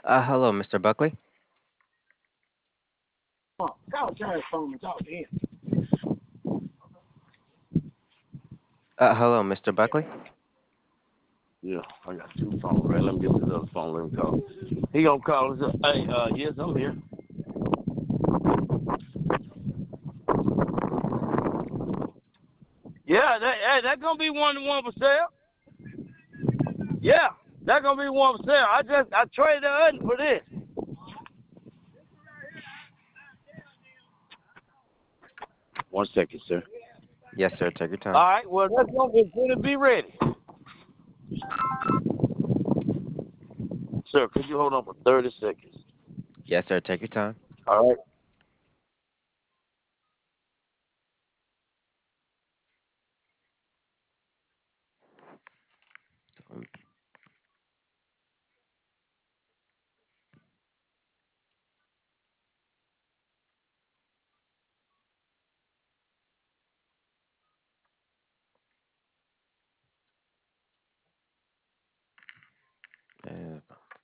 Hello, Mr. Buckley. Call Terrence phone and talk to him. Hello, Mr. Buckley. Yeah, I got two phones, right? Let me get this other phone. Let me call. He gonna call us. Hey, yes, I'm here. Yeah, that gonna be one for sale. Yeah, that gonna be one for sale. I traded the other for this. One second, sir. Yes, sir. Take your All time. right, well that's gonna be ready. Sir, could you hold on for 30 seconds? Yes, sir. Take your time. All right. Uh,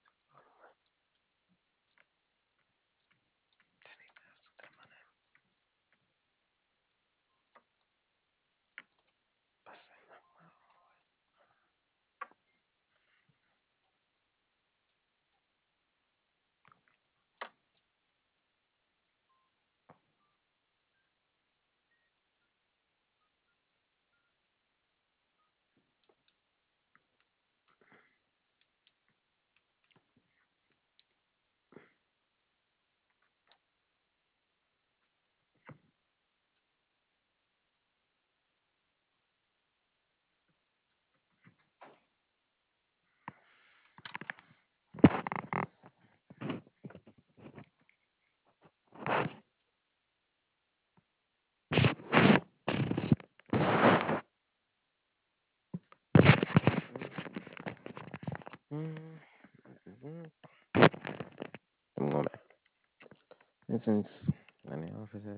I'm going back. Since any opposite.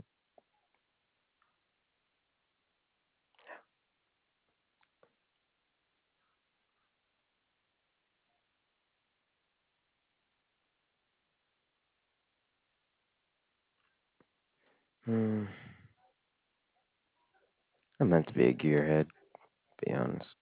Hmm. I'm meant to be a gearhead. Be honest.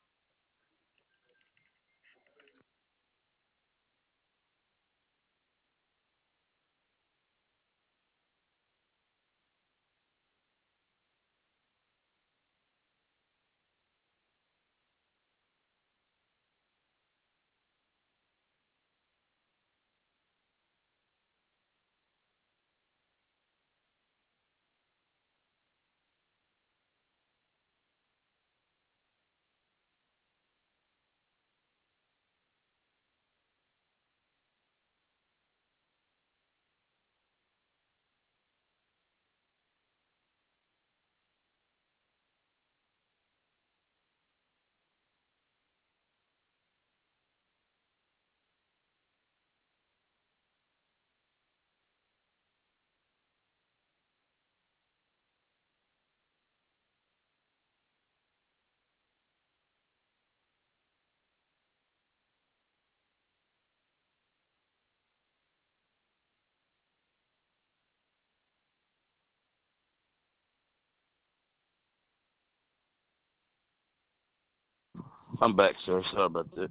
I'm back, sir. Sorry about that.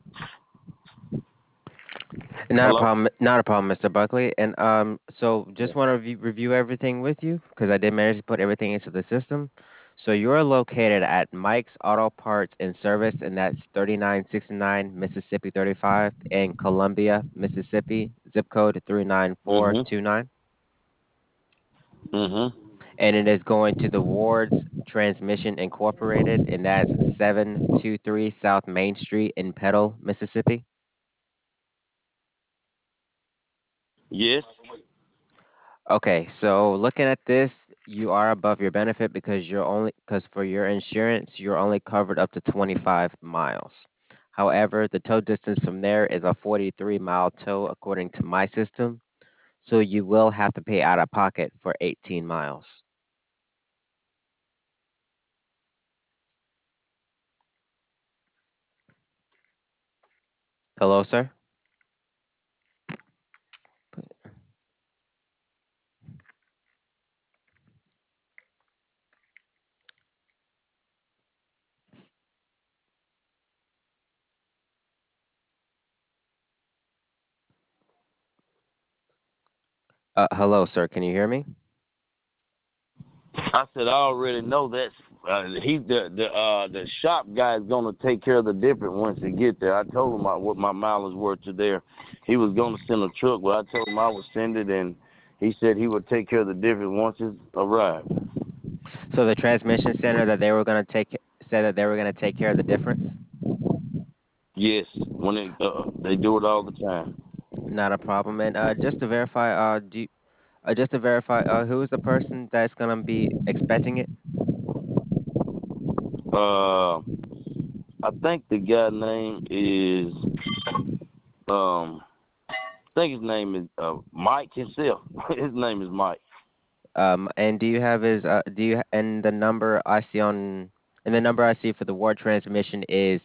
Not a Hello? problem. Not a problem, Mr. Buckley. And so Yeah. just want to review everything with you because I did manage to put everything into the system. So you're located at Mike's Auto Parts and Service, and that's 3969 Mississippi 35 in Columbia, Mississippi, zip code Mm-hmm. 39429. Mm-hmm. And it is going to the Wards Transmission Incorporated, and that's 723 South Main Street in Petal, Mississippi. Yes. Okay, so looking at this, you are above your benefit because for your insurance, you're only covered up to 25 miles. However, the tow distance from there is a 43-mile tow according to my system, so you will have to pay out of pocket for 18 miles. Hello, sir? Hello, sir. Can you hear me? I said I already know that. He the shop guy is gonna take care of the difference once he get there. I told him what my mileage were to there. He was gonna send a truck, but I told him I would send it, and he said he would take care of the difference once it arrived. So the transmission center that they were gonna take said that they were gonna take care of the difference. Yes, when they do it all the time. Not a problem. And just to verify, who is the person that's gonna be expecting it? Uh, I think the guy name is I think his name is Mike himself. His name is Mike. And do you have his and the number I see on and the number I see for the Ward transmission is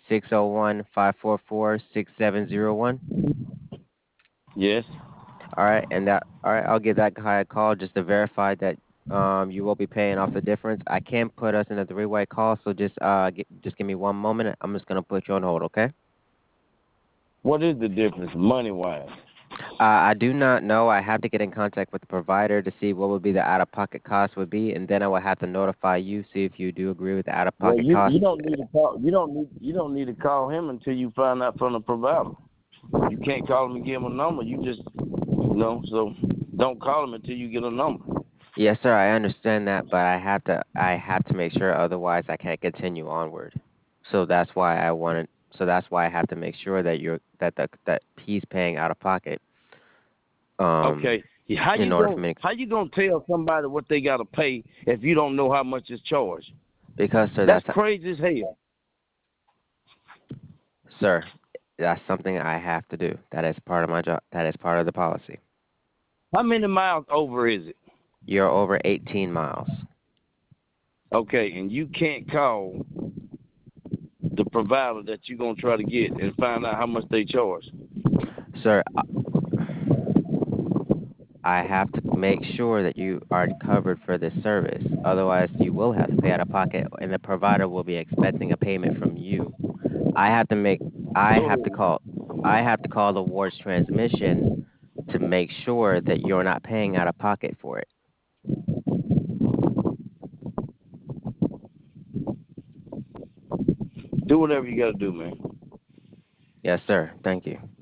601-544-6701. Yes. All right, I'll give that guy a call just to verify that you will be paying off the difference. I can put us in a three-way call, so just give me one moment. I'm just gonna put you on hold, okay? What is the difference money wise? I do not know. I have to get in contact with the provider to see what would be the out-of-pocket cost would be, and then I will have to notify you, see if you do agree with the Well, out-of-pocket you costs. don't need to call you don't need to call him until you find out from the provider. You can't call him and give him a number. You just so don't call him until you get a number. Yes, sir, I understand that, but I have to make sure, otherwise I can't continue onward. So that's why I have to make sure that that he's paying out of pocket, um, Okay. How in you order for going me to, how you gonna tell somebody what they gotta pay if you don't know how much is charged? because, sir, That's crazy as hell. sir, that's something I have to do. That is part of my job. That is part of the policy. How many miles over is it? You're over 18 miles. Okay, and you can't call the provider that you're gonna try to get and find out how much they charge. Sir, I have to make sure that you are covered for this service. Otherwise, you will have to pay out of pocket, and the provider will be expecting a payment from you. I have to make, I have to So call, I have to call the ward's transmission to make sure that you're not paying out of pocket for it. do whatever you gotta do, man. Yes, sir. Thank you.